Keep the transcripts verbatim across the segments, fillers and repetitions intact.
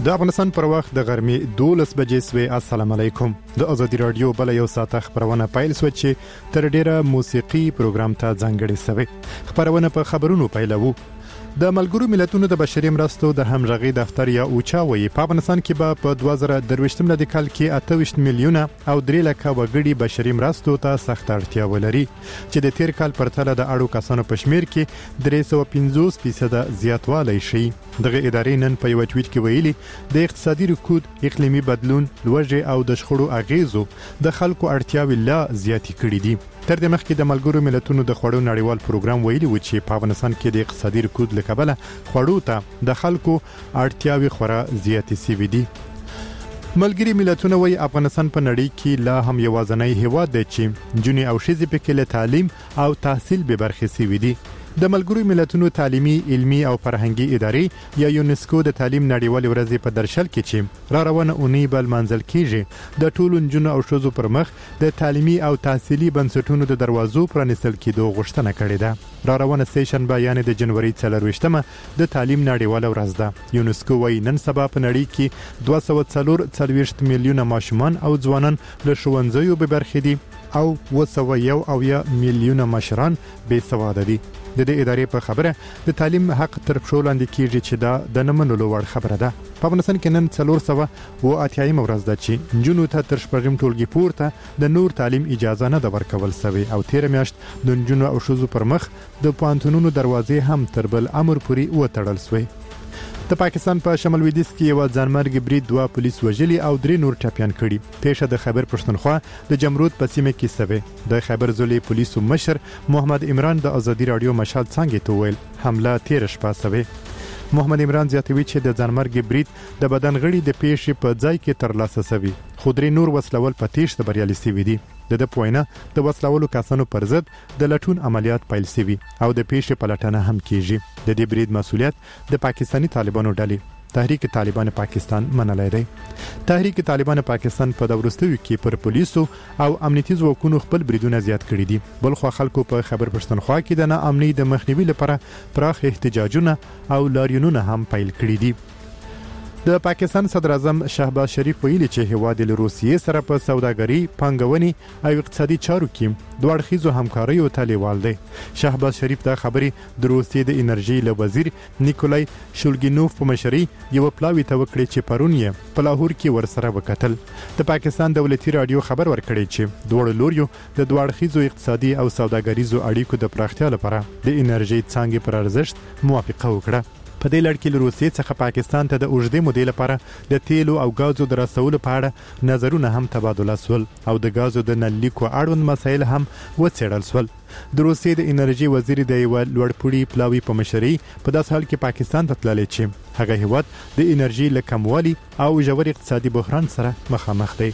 د افغانستان پر وخت د غرمې دولس بجې سوې. السلام علیکم. د ازادي رادیو بل یو ساعت خبرونه پیل سو چې تر ډیره موسیقي پروګرام ته ځانګړې سوې. خبرونه په خبرونو پیلوو. د ملګرو ملتونو د بشري مرستو د همغږي دفتر یا اوچا وایي په افغانستان کې به په دوه زره درویشت ملي کال کې اته ویشت میلیونه او درې لکه وګړي بشري مرستو ته سخت اړتیا ولري چې د تیر کال پرتله د اړو کسانو په شمیر کې درې سوه پنځوس فیصد زیاتوالی شي. دغه ادارې نن په یو ټویټ کې ویلي د اقتصادي رکود، اقلیمي بدلون، لوږې او د شخړو اغیزو د خلکو اړتیاوې لا زیاتې کړې دي. تر دې مخکې د ملګرو ملتونو د خوړو نړیوال پروګرام ویلي و چې په افغانستان کې د اقتصادي رکود له کبله خوړو ته د خلکو اړتیاوې خورا زیاتې سوي دي. ملګري ملتونه وایي افغانستان په نړۍ کې لا هم یوازینی هیواد دی چې نجونې او ښځې پکې له تعلیم او تحصیل به برخې سوي دي. د ملګرو ملتونو تعلیمي، علمي او فرهنګي ادارې یا یونسکو د تعلیم نړیوال ورځ په درشل کې چې را روانه اونۍ بل منځل کیږي د ټولو نجونو او ښځو پر مخ د تعلیمي او تحصیلي بنسټونو د دروازو پرانیستل کېدو غوښتنه کړې ده. را روانه سه شنبه یعنی د جنوري څلرویشتمه د تعلیم نړیوال ورځ ده. یونسکو وايي نن سبا په نړۍ کې دوه سوه څلور څلوېښت میلیونه ماشومان او ځوانان له ښوونځیو به برخې دي او اوه سوه یو اویا میلیونه مشران بې سواده دي. د دې ادارې په خبره د تعلیم حق تر پښو لاندې کیږي چې دا د نه منلو وړ خبره ده. په افغانستان کې نن څلور سوه اوه اتیایمه ورځ ده چې نجونو ته تر شپږم ټولګي پورته د نور تعلیم اجازه نه ده ورکول سوې او تیره میاشت د نجونو او ښځو پر مخ د پوهنتونونو دروازې هم تر بل امر پورې وتړل سوې. د پاکستان په پا شمال لویدیځ کې یو ځانمرګ برید دوه پولیس وژلي او درې نور ټپیان کړي. پیښه د خیبر پښتونخوا د جمرود په سیمه کې سوې. د خیبر ضلعي پولیسو مشر محمد عمران د ازادي رادیو مشال څنګه ته ویل حمله تیر شپه سوې. محمد عمران زیاتوي چې د ځانمرګ برید د بدن غړي د پیښې په ځای کې ترلاسه سوي. خو درې نور وسلول په تیښته بریالي سوي دي. د د پوینه د وسلولو کسانو پر ضد د لټون عملیات پیل سوي او د پیښې پلټنه هم کیږي. د دې برید مسؤلیت د پاکستاني طالبانو ډلې تحریک طالبان پاکستان منلای دی. تحریک طالبان پاکستان په دورستوي کې پر پولیسو او امنیتي ځواکونو خپل بریدونه زیات کړي دي. بل خو خلکو په خیبر پښتونخوا کې د ناامنۍ د مخنیوي لپاره پراخ احتجاجونه او لاریونونه هم پیل کړي دي. د پاکستان صدر اعظم شهباز شریف ویلي چې هیواد له روسیې سره په سوداګري، پانګونې او اقتصادي چارو کې دوه اړخیزو همکاریو ته لیوال دی. شهباز شریف دا خبرې د روسیې د انرژي له وزیر نیکولای شولګینوف په مشرۍ یو پلاوی ته وکړي چې پرون یې په لاهور کې ورسره وکتل. د پاکستان دولتي رادیو خبر ورکړی چې دوه لوريو د دوه اړخیزو اقتصادي او سوداګریزو اړیکو د پراختیا لپاره د انرژي څانګې پر ارزښت موافقه وکړه. په دې لړ کې له روسیې څخه پاکستان ته د اوږدې مودې لپاره د تیلو او غازو د رسولو په اړه نظرونه هم تبادله سول او د غازو د نلیکو اړوند مسایل هم وڅېړل سول. د روسیې د انرژي وزیر د یو لوړپوړي پلاوی په مشرۍ په داس حال کې پاکستان ته تللی چې هغه هیواد د انرژي له کموالي او ژور اقتصادي بحران سره مخامخ دی.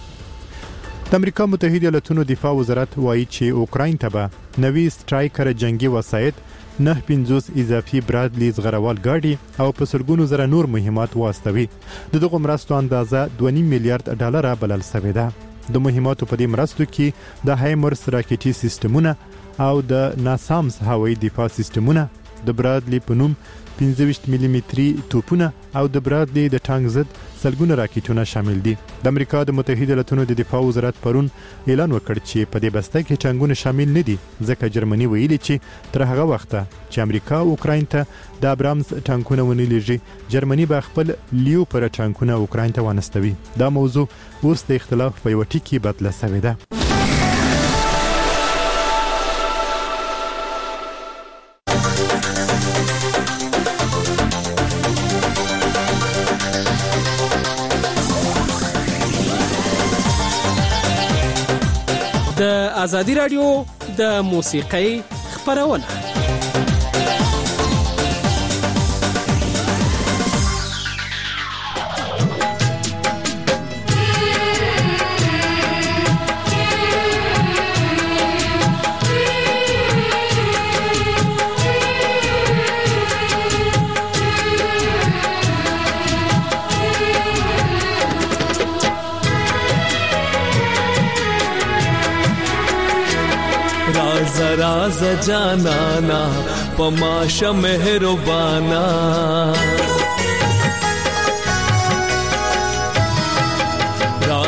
د امریکا متحده ایالاتونو دفاع وزارت وایي چې اوکراین ته به نوي سټرایکر جنگي وسایط، نه پنځوس اضافي برادلي زغروال ګاډي او په سلګونو زره نور مهمات واستوي. د دغه مرستو اندازه دوه نیم میلیارډ ډالر بلل شوې ده. د مهماتو په دې مرستو کې د هایمرس راکټي سیستمونه او د ناسامس هوایي دفاع سیستمونه، د برادلي په نوم پنځه ویشت ملي متري توپونه او د برادلي د ټانک ضد سلګونه راکټونه شامل دي. د امریکا د متحده ایالاتونو د دفاع وزارت پرون اعلان وکړ چې په دې بسته کې ټانکونه شامل نه دي ځکه جرمني ویلي چې تر هغه وخته چې امریکا اوکراین ته د ابرامز ټانکونه ونه لیږي جرمني به خپل لیو پر ټانکونه اوکراین ته ونستوي. دا موضوع اوس د اختلاف په یو ټکی بدله شوې ده. د ازادي رادیو د موسیقۍ خبرونه. राज राज जानाना पमाशा मेहरबाना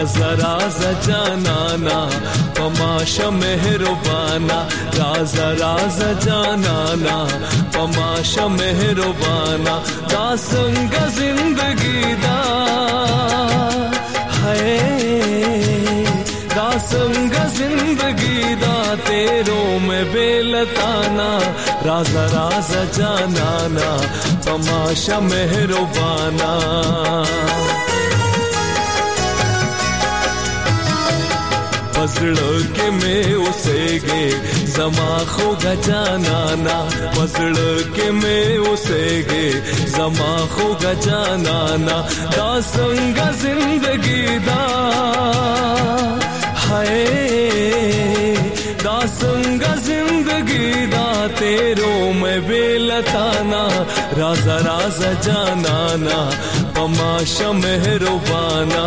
राजा राजा जानाना पमाशा मेहरबाना राजा राजा जानाना पमाशा मेहरबाना दासंग जिंदगी दा है दासंग जिंदगी दा तेरो में बेलताना राजा राजा जानाना पमाशा मेहरबाना पसड़ के मैं उसे गे जमा खो गजानाना पसड़ के मैं उसे गे जमा खो गजानाना दासंग जिंदगी दा है दासंग जिंदगी दा तेरो में बेलताना राजा राजा जानाना पमाशा मेहरबाना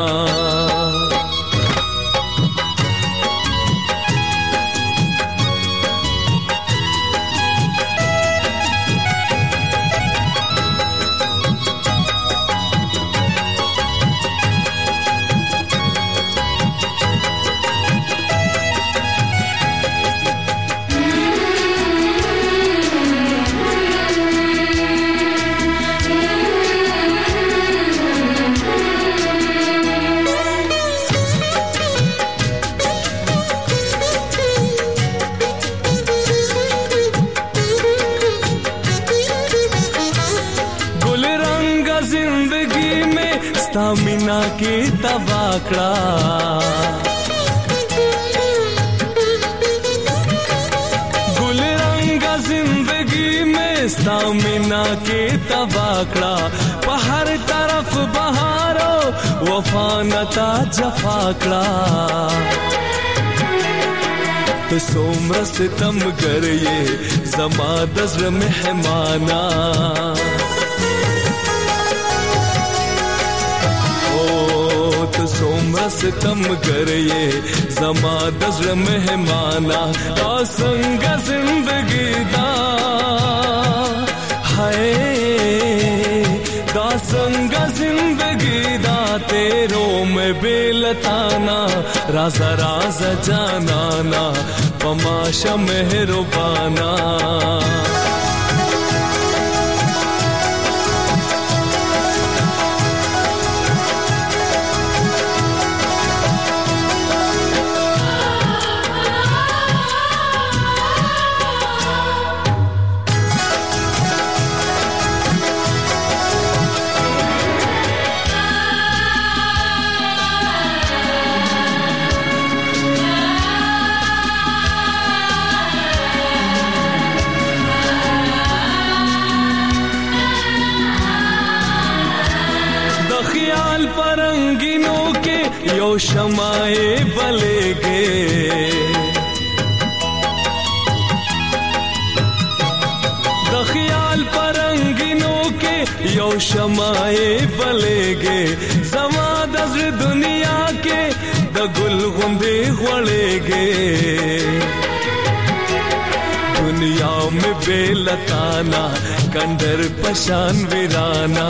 मीना की तबाकड़ा गुल रंगा जिंदगी में स्तामिना की तबाकड़ा पहर तरफ बहारो वफानता जफाकड़ा तो सोमर सितम कर ये जमा दज़्र मेहमाना तो सोमर सितम कर ये जमा दज़्र मेहमाना दासंग जिंदगी दा है दासंग जिंदगी दा तेरो में बेलताना राजा राजा जानाना पमाशा मेहरबाना परंगिनों के यो शमाए बलेगे दखियाल परंगिनों के यो शमाए बलेगे जमा दज़्र दुनिया के दगुल गुंदे घोड़ेगे दुनिया में बेलताना कंडर पशान वीराना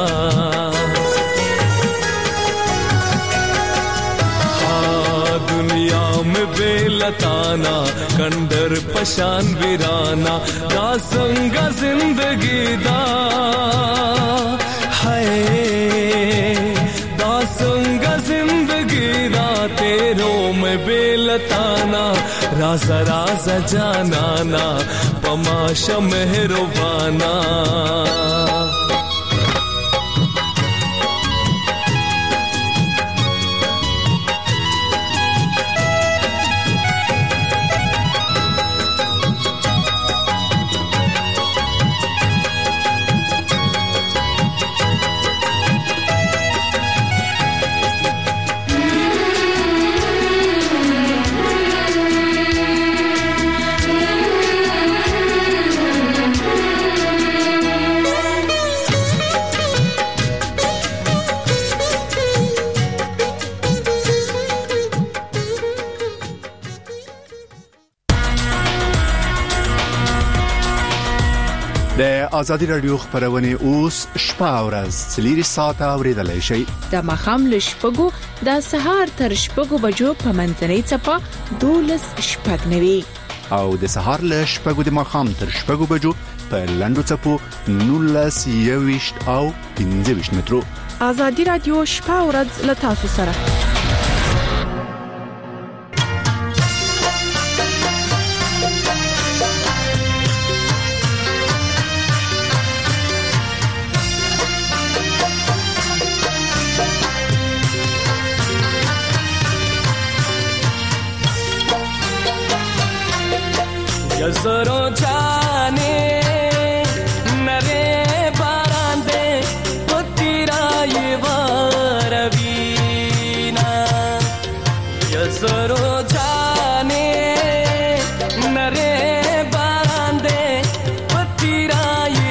दुनिया में बेलताना कंडर पशान वीराना दासंग जिंदगी दा है दासंग जिंदगी दा तेरो में बेलताना राजा राजा जानाना पमाशा मेहरबाना د ازادي رادیو خبرونه اوس شپه او ورځ څلور ساعته اوریدلای شئ. د مخام له شپږو د سهار تر شپږو بجو په منځنۍ چپه دولس شپږ نوي او د سهار له شپږو د مخام تر شپږو بجو په لندو چپو نولس یويشت او پنځه ویشت مترو. ازادي رادیو شپه او ورځ له تاسو سره. Yazaro jane nare barande potira yevaravina Yazaro jane nare barande potira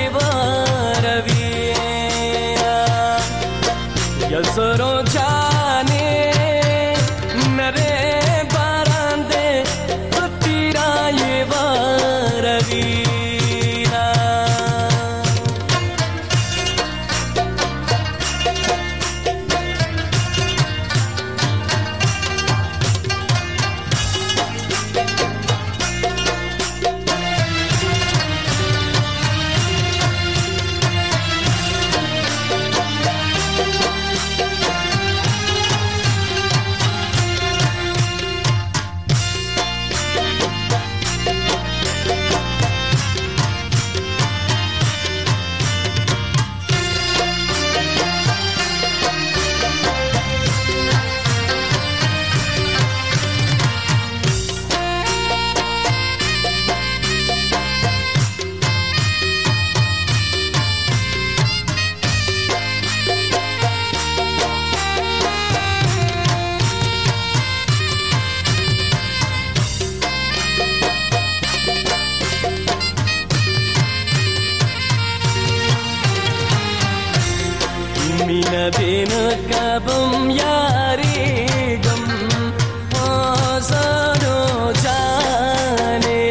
yevaravina Yazaro jane nare barande potira yevaravina Mina bin kabum yari gum hazaro jane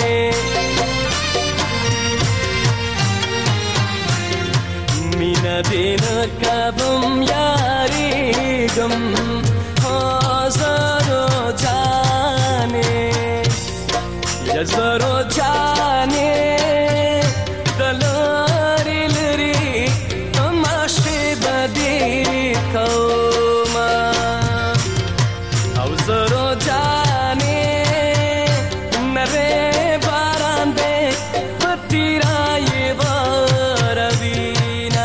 Mina bin kabum yari gum hazaro jane Yazaro jane dalari lari tamashe kauma auzaro jane nare barande patira yevaravina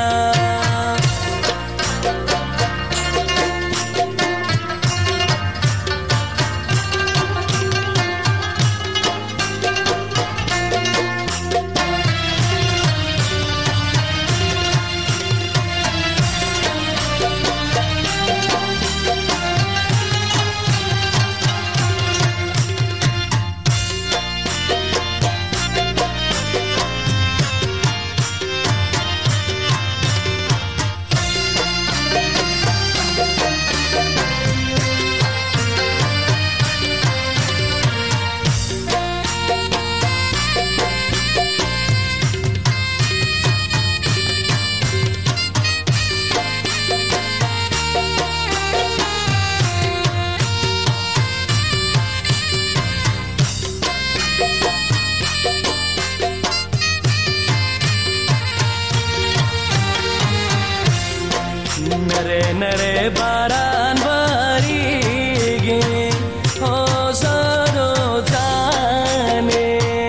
Nare nare baran barigi hazaro jane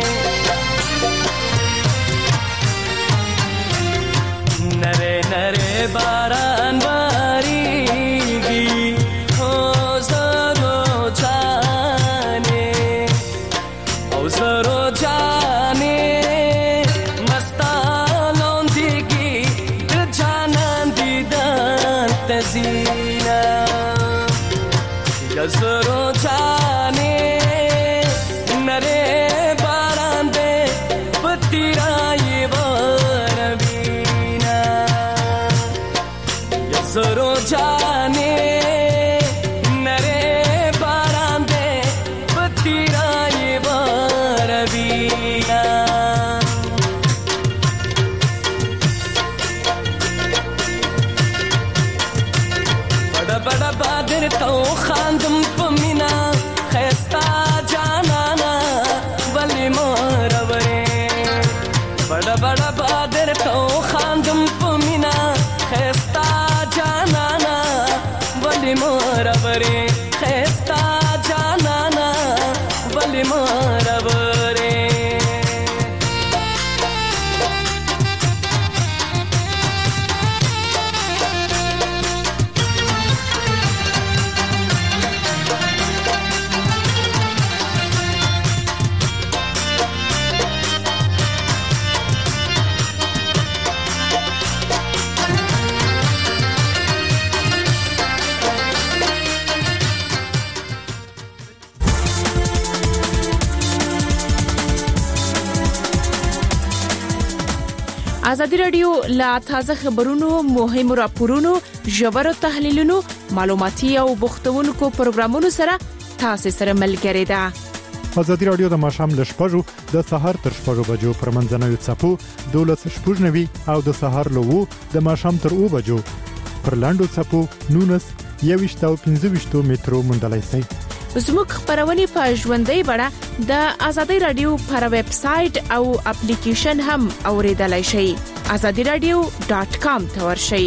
Nare nare baran barigi hazaro jane hazaro jane mastalon digi janan didan tazina Yazaro jane nare barande patira yevaravina Yazaro jane nare barande patira yevaravina ولی مارورې بڑا بڑا بادر تو خاندم پمینا خستا جانانا ولی مارورې خستا جانانا ولی مارورې ازادي رادیو لا تازه خبرونو مهم راپورونو ژور تحلیلونو معلوماتي او بوختونکو پروګرامونو سره تاسو سره ملګری ده. ازادي رادیو د ماشام له شپږو د سهار تر شپږو بجو پر منځنوي څپو دولس شپږنوي او د سهار له وو د ماشام تر او بجو پر لاندو څپو نونس یويشت او پنځه ویشت میټرو مندلای سي. زموږ خبرونه په ژوندۍ بڼه د ازادي رادیو پر ویب سټ او اپلیکیشن هم اوریدلای شئ. azadi radio dot com ته ورشئ.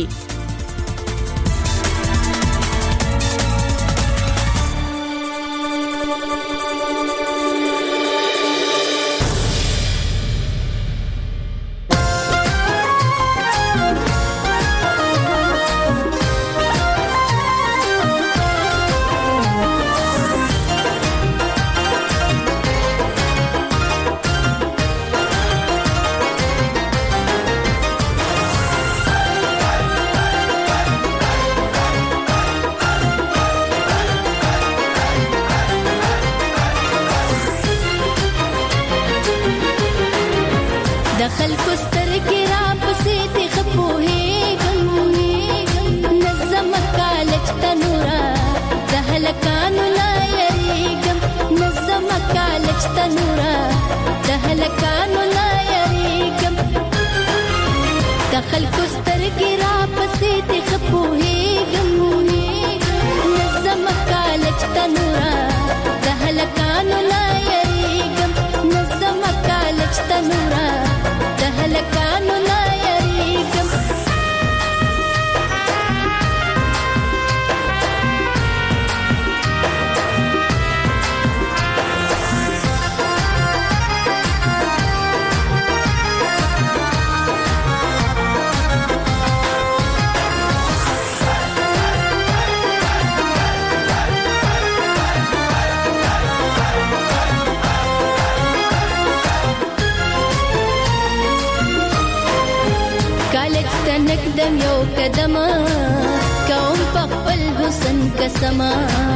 نقدم یو قدمه کوم په خپل حسن قسمه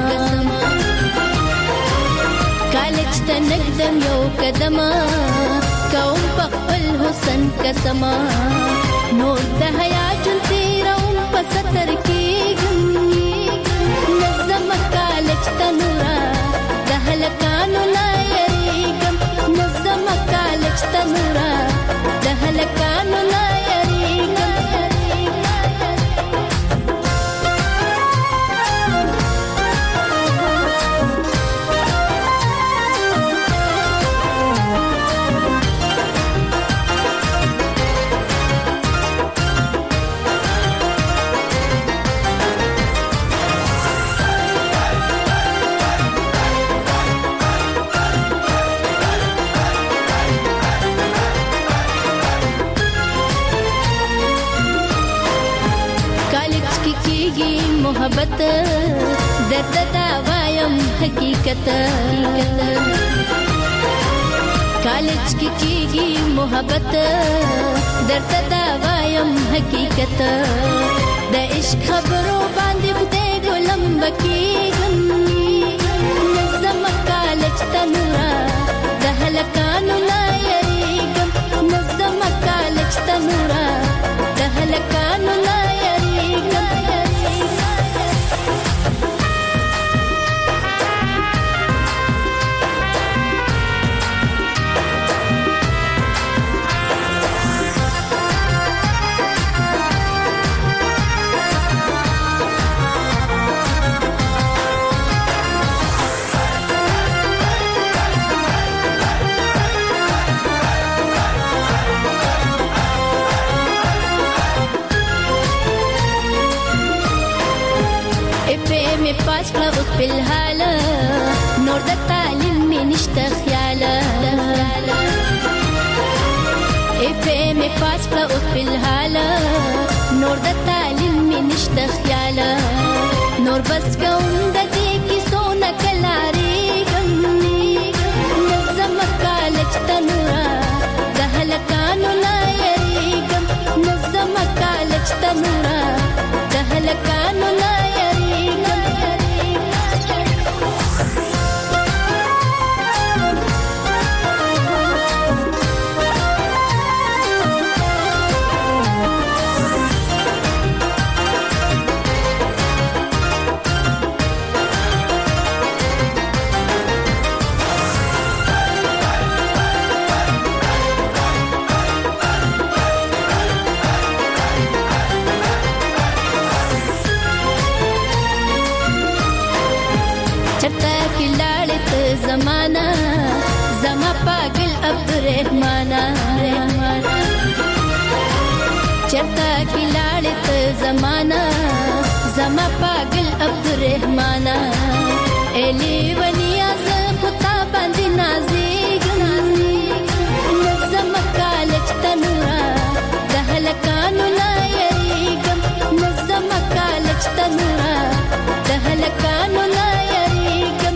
کالج ته نقدم یو قدمه کوم په خپل حسن قسمه نور د حیا جون تیروم په ستر کې نظم کالج ته نورا د هلکانو لا یریګم نظم کالج ته نورا د هلکانو لا محبت درد دا وایم حقیقت کالج کی کیږي محبت درد دا وایم حقیقت د عشق خبرو باندې خدای ګلم بکیږم نظم کالج تنورا د هلکانو لا یریګم نظم کالج تنورا د هلکانو لا یریګم الحال نور د تعلیم می نشته خیال اف ام پاس کړه اوس په الحال نور د تعلیم می نشته خیال نور بس کوم د دې کی سونه کلاري غمني نظم کالج تنورا د هلکانو لایري غم نظم کالج تنورا د هلکانو لایري غم زمانہ زما پاگل عبدالرحمانہ چرتا کی لاڑت زمانہ زما پاگل عبدالرحمانہ ایلی ونیا زخطا باندی نازیگم نظم کالج تنورا دہلکانو لایریگم نظم کالج تنورا دہلکانو لایریگم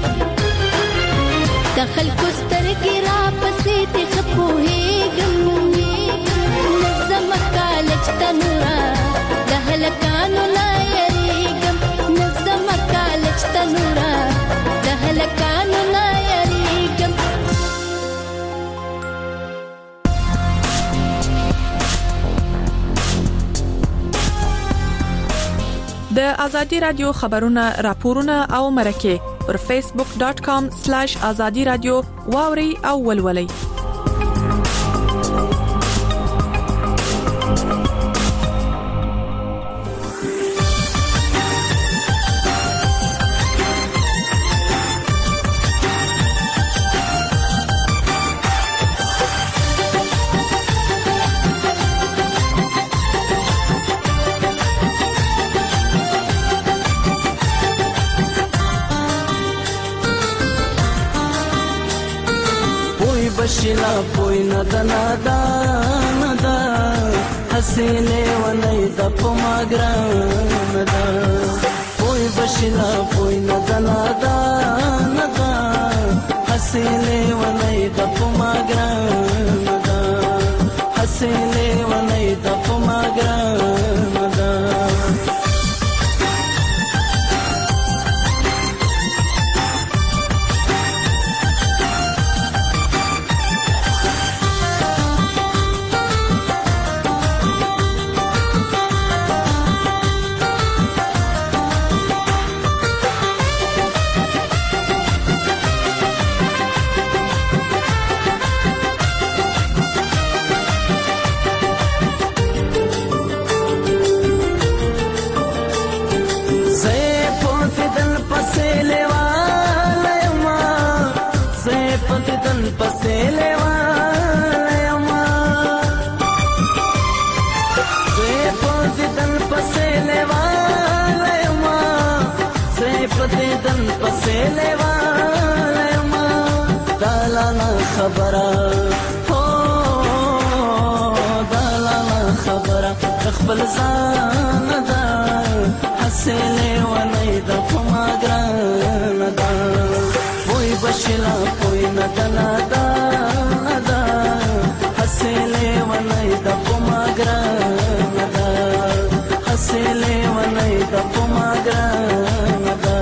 دخل کوستر کی را پسې ته خپوهېږم نظم کالج تنورا د هلکانو لایریږم نظم کالج تنورا د هلکانو لایریږم د ازادي رادیو خبرونه راپورونه او مرکه پر facebook dot com slash azadi radio واوري او ولولي. بشلا پوی ندا ندا ندا حسینه ونی د پماګران ندا پوی بشلا پوی ندا ندا ندا حسینه ونی د پماګران ندا حسینه ونی د پماګران ندا خبره هو دلاله خبره خپل ځان دا حسینه ونی د پماګران دا وای بشلا کوئی ندلا دا دا حسینه ونی د پماګران دا حسینه ونی د پماګران دا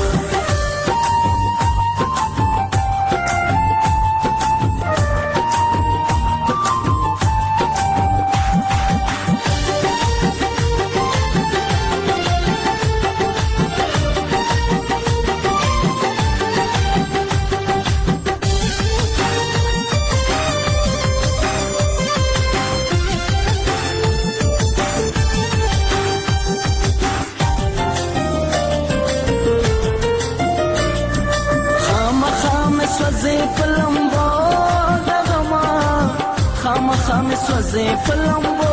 سوزه پلمبو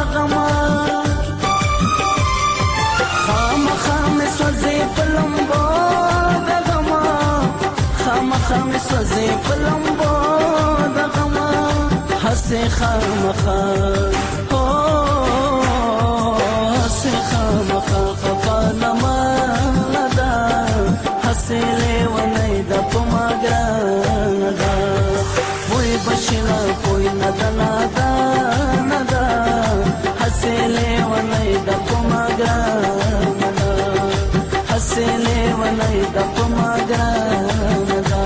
دغما خام خام سوزه پلمبو می سوزي پلمبو د غما حسه خامخا او حسه خامخا خپانما دا حسه لونی د پماګران دا وای بشلا کوئی ندا ندا ندا حسه لونی د پماګران دا حسه لونی د پماګران دا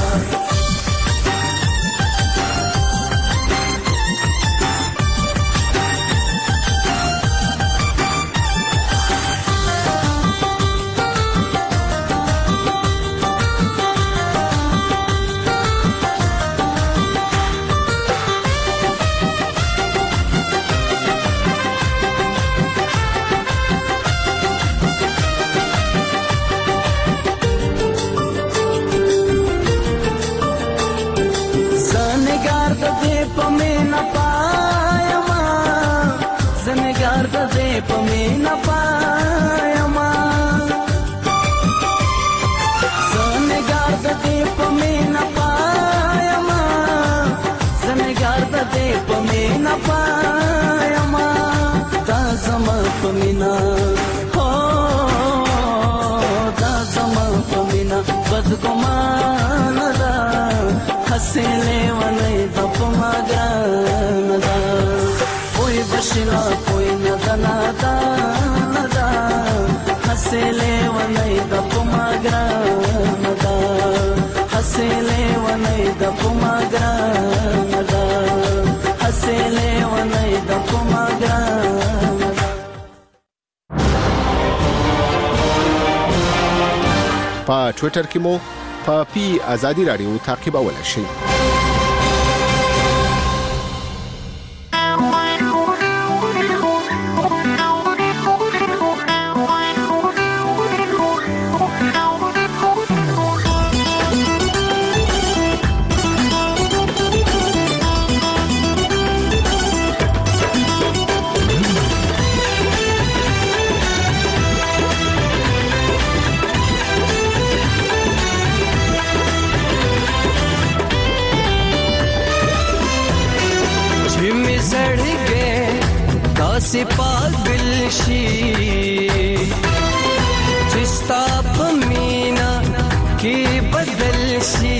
پمینا پایما زنګار د دې پمینا پایما زنګار د دې پمینا پایما تا زما پمینا هو تا زما پمینا بد ګمان دا حسینه ولې د پماګان دا وای بشلا کوئی ندا ندا ندا حسله ونی د پماګران دا حسله ونی د پماګران دا حسله ونی د پماګران په ټوئیټر کې مو په پی آزادی رادیو تعقیبولای شئ. से पागल शी जिस्ता पमीना के बदल शी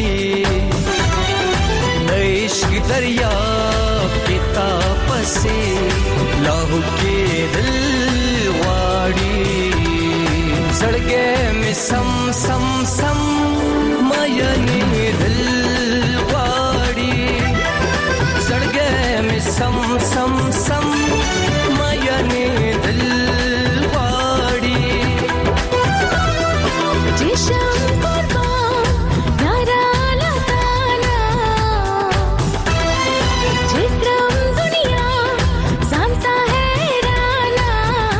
इश्क दरिया के ताप से लाहू के दिल वाड़ी सड़गे में सम सम सम मायने दिल वाड़ी सड़गे में सम सम सम मायने दिल वाड़ी जिशम कुर्बान यारा लताना जिक्रम दुनिया जानता है राना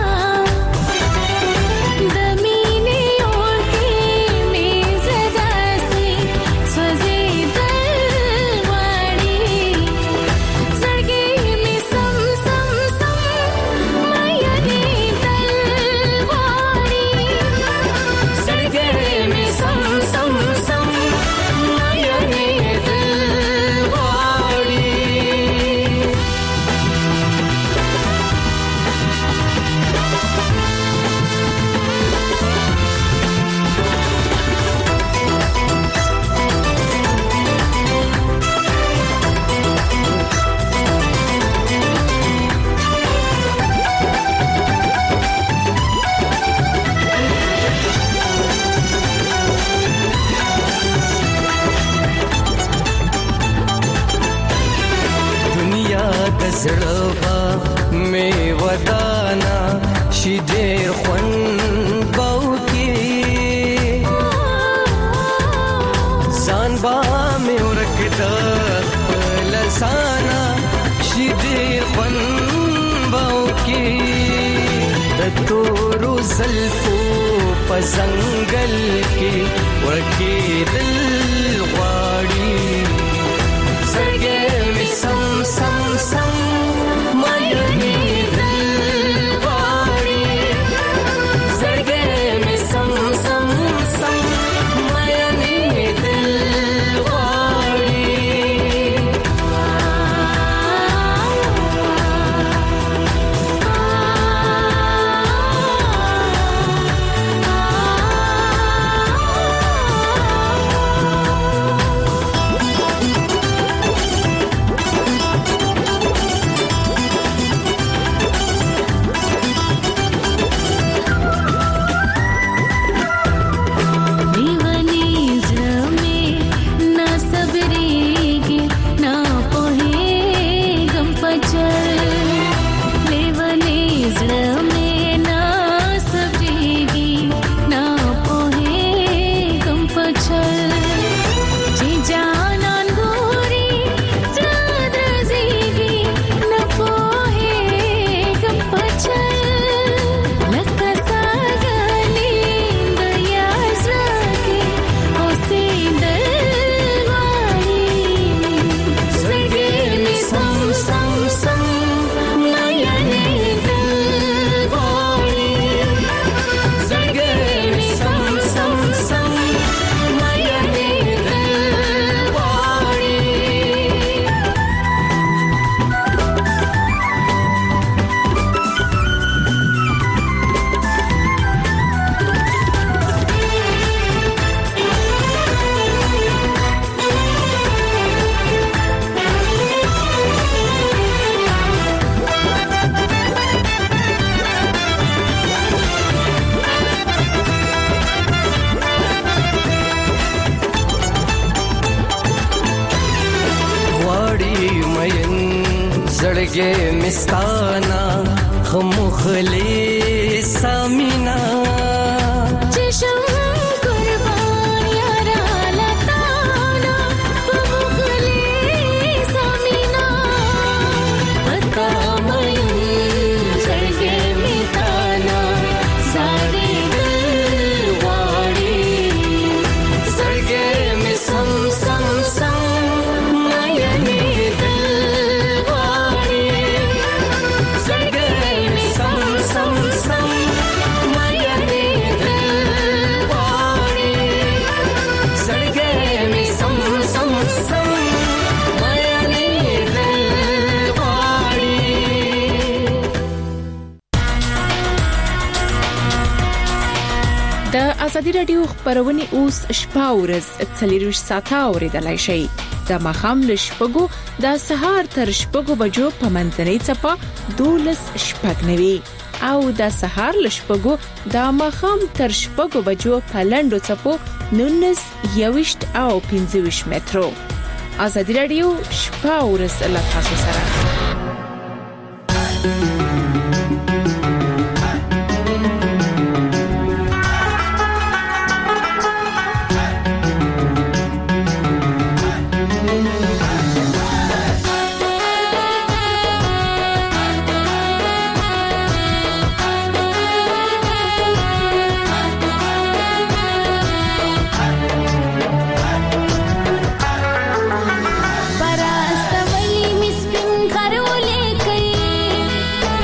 दमीने और की मेज़ जैसी सजे दिलवाड़ी सड़गे में सम सम सम मायने दिलवाड़ी सड़गे में सम सम सम मायने दिलवाड़ी दुनिया दजड़वा में वदाना शिदेर खुन बाउकी जानबा में उरकदा लसाना शिदेर खुन बाउकी तोरो ज़ल्फो पजंगल के उरके दिल वाड़ी सड़गे में सम सम सम मायने दिलवाड़ी सड़गे में सम सम सम मायने दिल زړګې مستانا خمخلي سامینا چشم قربان یارا لتانا خمخلي سامینا اتا مین زړګې مستانا ساري دل واړي زړګې می سم سم سم د ازادي رادیو خبرونه اوس شپه ورځ څلور ساعته اوریدلای شي د مخام لشپګو د سهار تر شپګو بجو په منځنۍ چپا دولس شپګنوي او د سهار لشپګو د مخام تر شپګو بجو په لندو چپو نونس یوشت او پنځوش مترو ازادي رادیو شپه ورځ له تاسو سره Para hasta vali mis pin karole kai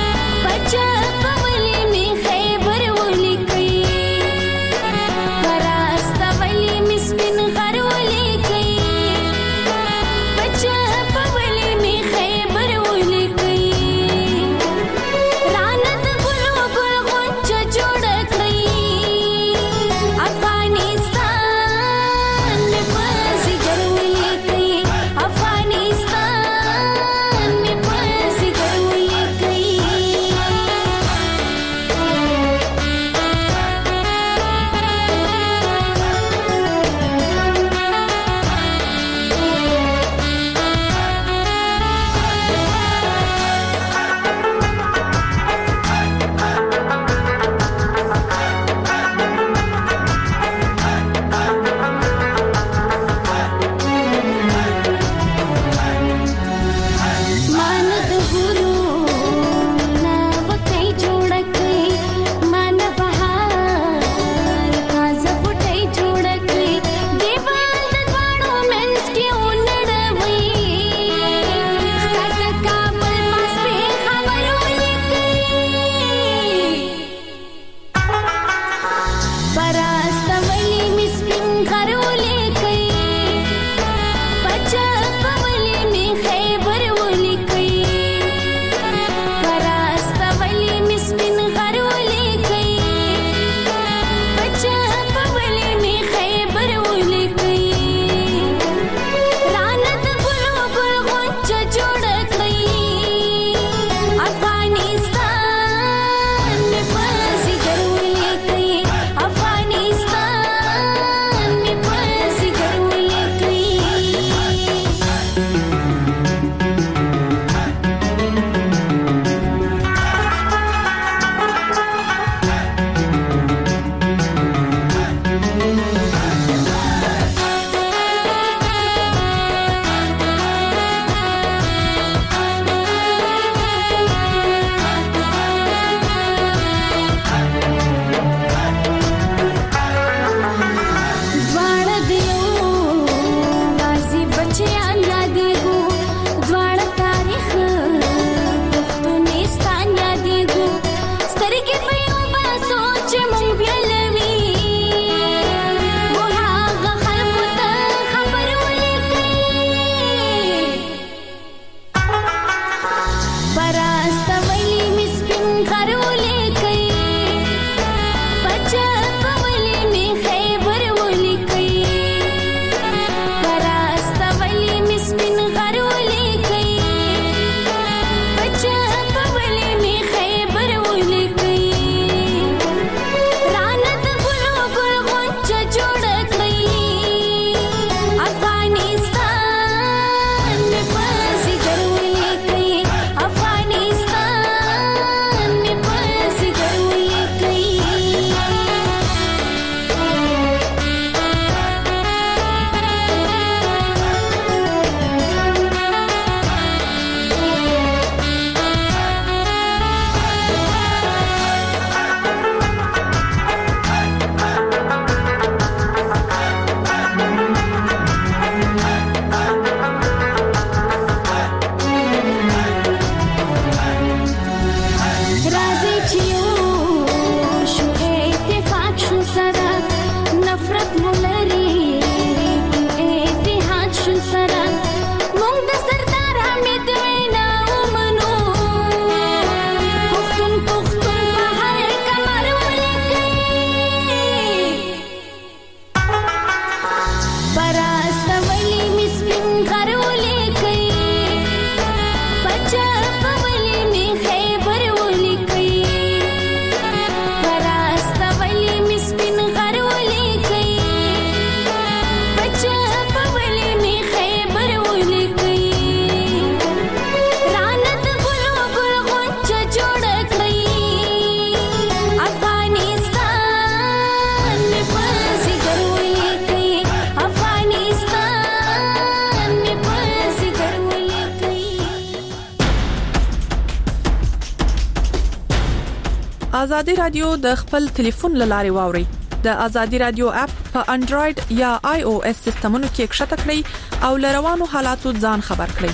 ازادي رادیو د خپل ټلیفون لاري واوري. د ازادي رادیو اپ په انډراید یا آی او اس سیستمونو کې کښته کړئ او لروانو حالاتو ځان خبر کړئ.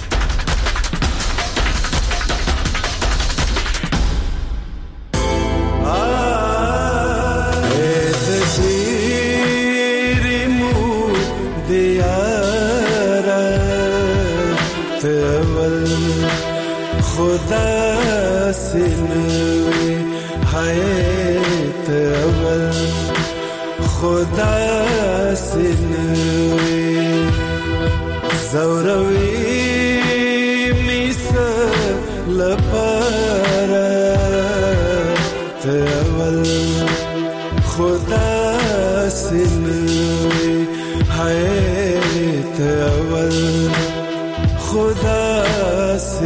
खुदा से नवे हायत अवल खुदा से नवे ज़ौरवी मिस लपारा अवल खुदा से नवे हायत अवल खुदा से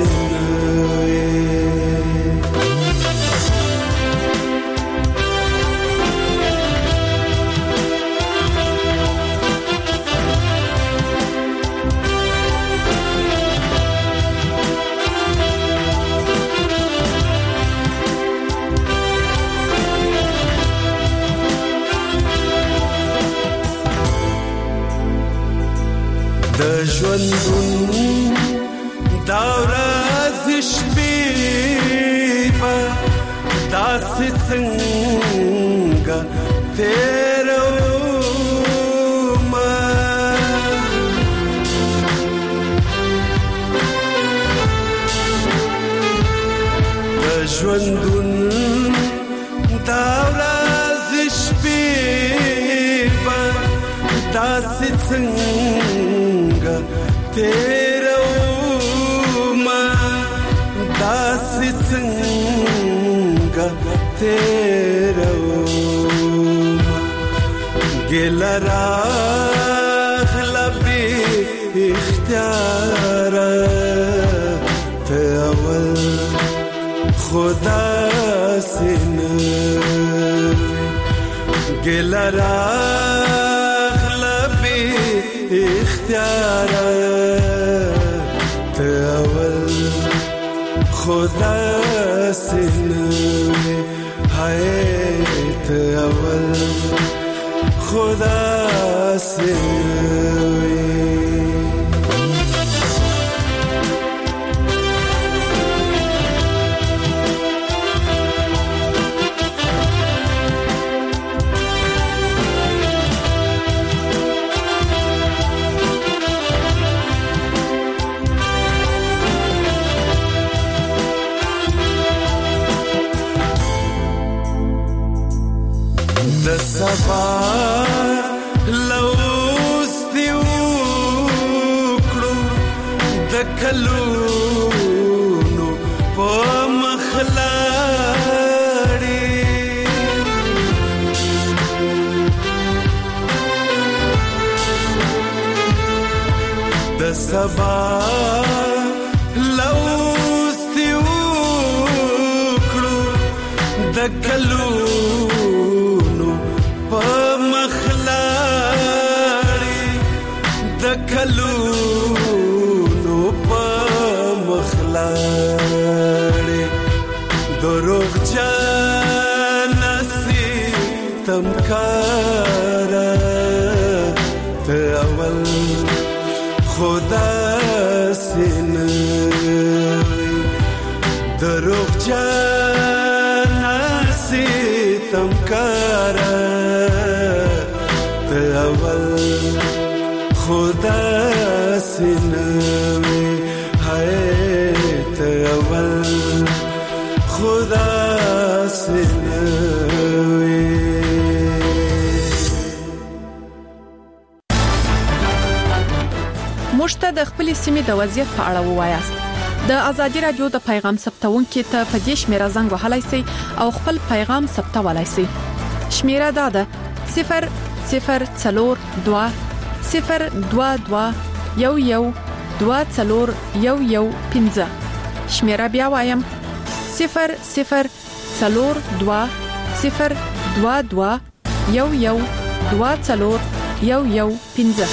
د ژوندون داورا زشبی با داسې څنګه تیروما د ژوندون داورا زشبی با داسې څنګه تیروما داسې څنګه تیروما ګیله راغله بې اختیاره ته اول خو داسې نه ګیله راغله بې اختیاره खुदा से नवे हायत अवल खुदा से नवे سبا لوس دی وکړو د کلونو په مخلاړي د سبا لوس دی وکړو د کلونو کلونو په مخلاړې دروغ جانسي تمکارا ته اول خدا سے نوی دروغ جانسي تمکارا ته اول खुदा से नवे हायत अवल खुदा से नवे مشته د خپل سیمې د وضعیت په اړه ووایاست. د ازادي رادیو د پیغام ثبتونکو ته په دې شمیره زنګ وهلای شئ او خپل پیغام ثبتولای شئ. شمیره دا ده صفر صفر څلور دوه صفر دوه دوه یو یو دوه څلور یو یو پنځه. شمیره بیا وایم صفر صفر څلور دوه صفر دوه دوه یو یو دوه څلور یو یو پنځه.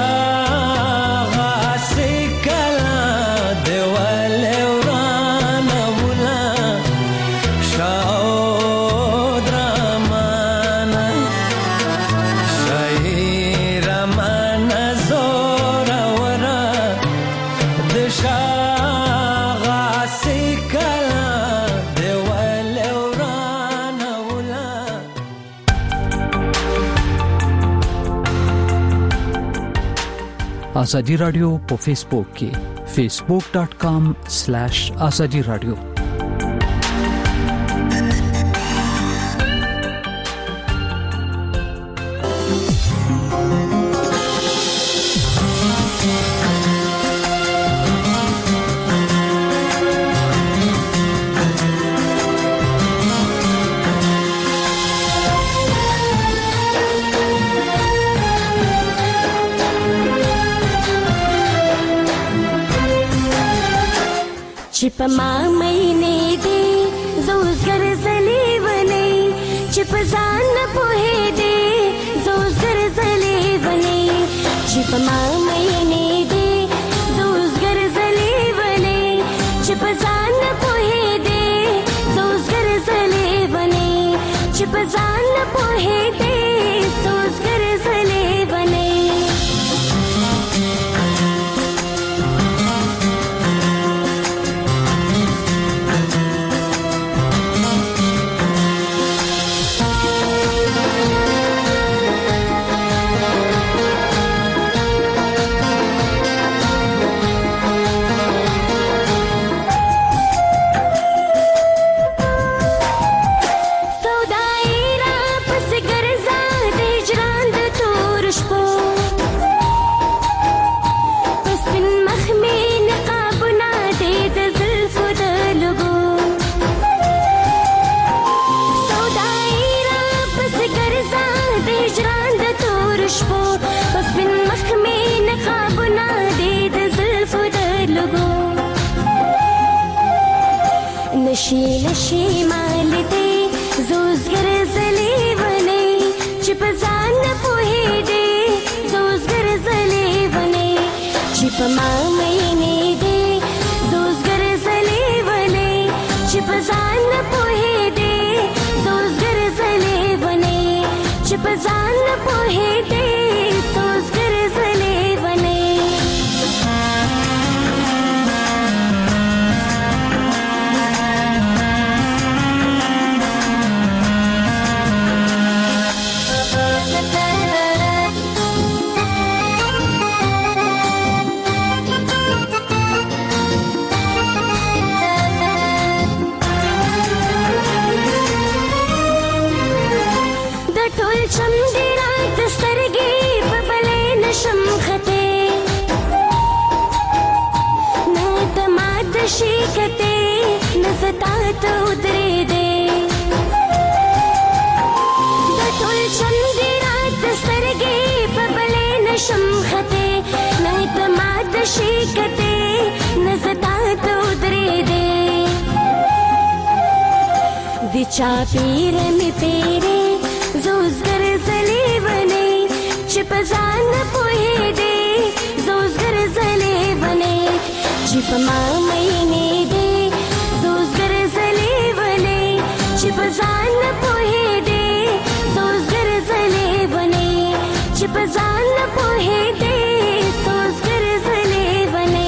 ازادي رادیو په فیسبوک کې facebook dot com slash azadi radio چې په ما مینې دې زوز ګرځلې ونې چې په ځان نه پوهېدې زوز ګرځلې ونې چې په ما مینې دې زوز ګرځلې ونې چې په ځان نه پوهېدې زوز ګرځلې ونې چې په ځان نه پوهېدې زوز ګرځلې ونې نشي نشي مالتي زوز ګرځلې ونې چې په ځان نه پوهېدې زوز ګرځلې ونې چې په ما مینې دې زوز ګرځلې ونې چې په ځان نه پوهېدې زوز ګرځلې ونې چې په ځان نه پوهېدې زوز ګرځلې ونې شیکتے نزتا تو ادرے دے دٹول چندی رات سرگے ببلے نشم خطے نعتماد شیکتے نزتا تو ادرے دے دی چاپیر میں تیرے زوز گرزلے بنے چپزان پوہے دے زوز گرزلے بنے چپ ما مینې دې زوز ګرځلې ونې چې په ځان نه پوهېدې زوز ګرځلې ونې چې په ځان نه پوهېدې زوز ګرځلې ونې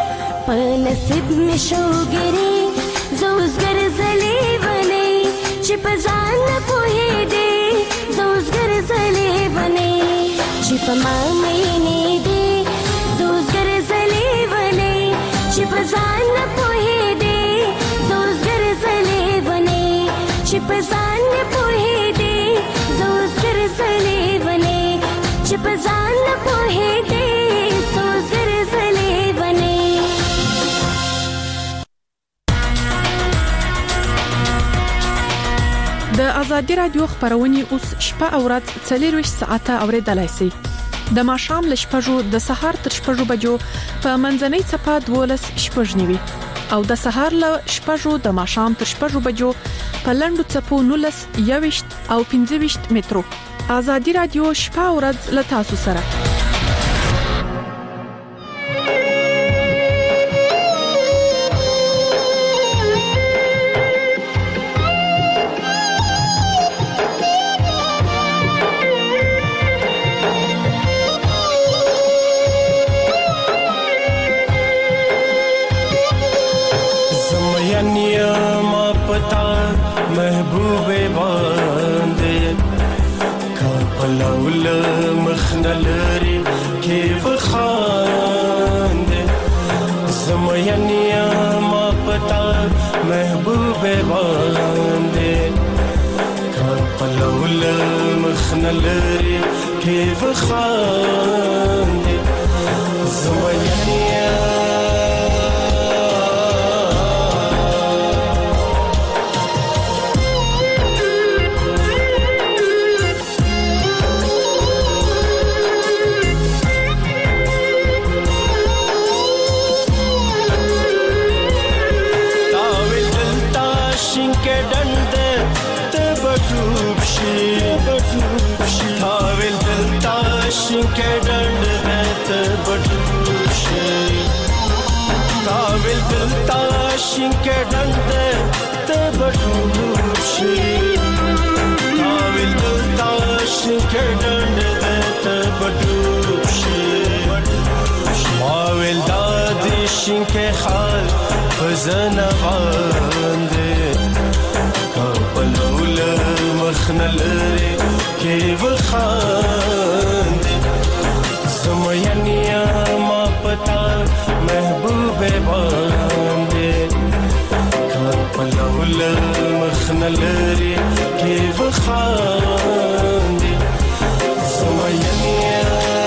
شوګری زوز ګرځلې ونې چې چې په ځان نه پوهېدې زه اوس ګرځلې ونې چې په ما مینې دې زه اوس ګرځلې ونې چې په ځان نه پوهېدې زه اوس ګرځلې ونې چې په ځان نه پوهېدې زه اوس ګرځلې ونې چې په ځان نه پوهېدې زه اوس ګرځلې ونې. د ازادي رادیو خبرونه اوس شپه او ورځ څلور ساعته اوریدلای شئ. د ماښام ل شپږو د سهار تر شپږو بجو په منځنۍ چپه دولس شپږنیوي او د سهار ل شپږو د ماښام تر شپږو بجو په لندو چپو نولس یويشت او پنځه مترو. ازادي رادیو شپه او ورځ ل تاسو سره. محبوبه باندې کا پلول مخنلري کیف خاندې زمینیا ما پتا محبوبه باندې کا پلول مخنلري کیف خاندې زمینیا شینکه ډنډ ته بټوشي تاویل دلتا شینکه ډنډ ته بټوشي تاویل دلتا شینکه ډنډ ته بټوشي ماویل دادی شینکه خال فزنه باندې کابلول مخنلري کې وخان زمینیا ما پتا محبوبه باندې کار پلول مخنلري کې وخان زمینیا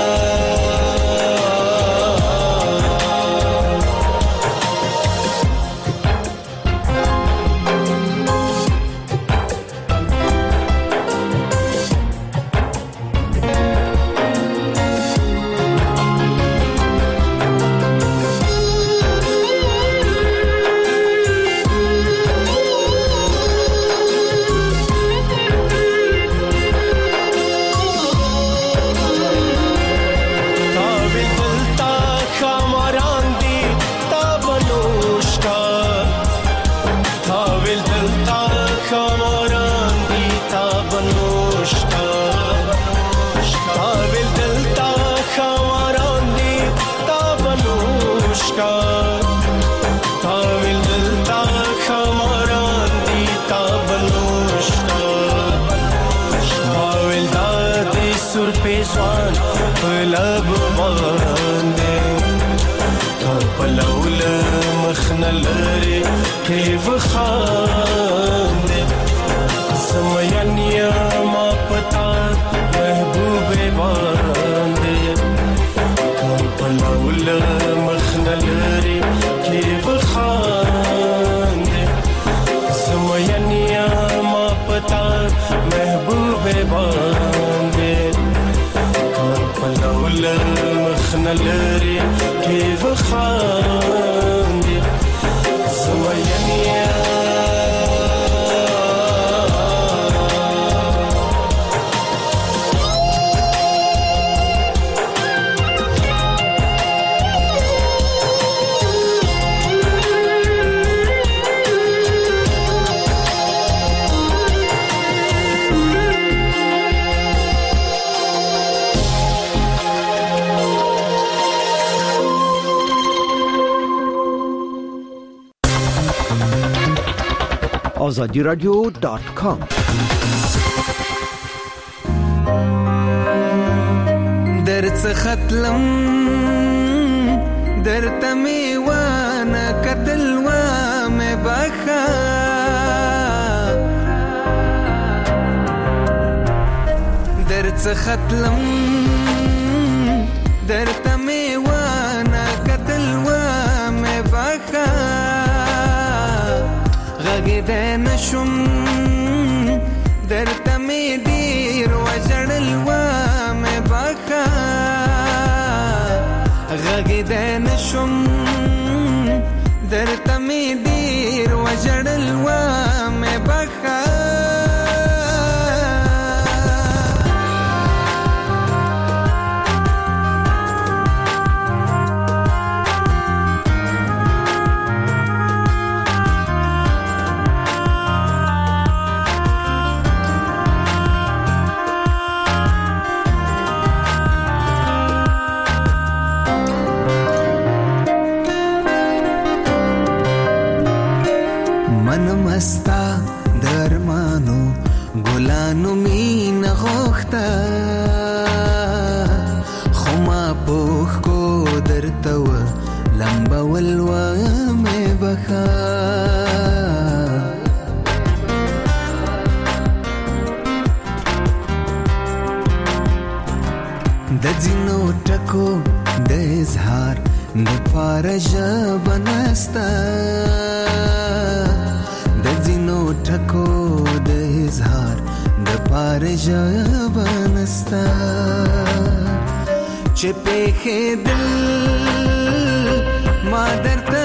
لب باندې کپلول مخنلري کیف خاندې سمینیا ما پتا محبوبه باندې کپلول مخنلري کیف خاندې سمینیا ما پتا محبوبه باندې پلول مخنلري كيف خاندي زمينيا azadi radio dot com. درڅ ختلم درته میوانه کتل و مې بخا درڅ ختلم درته میوانه کتل و مې بخا غږېدی نشم درته مې ډېر وژړل و مې بخا غږېدی نشم درته مې ډېر وژړل و مې بخا مستا درمانو ګلانو مینه غوښته خو ما پوښ کو درته و لمبول و مې بخا د ځینو ټکو د اظهار د پاره ژبه نسته ټکو د اظهار د پاره ژبه نسته چې پېښېدل ما درته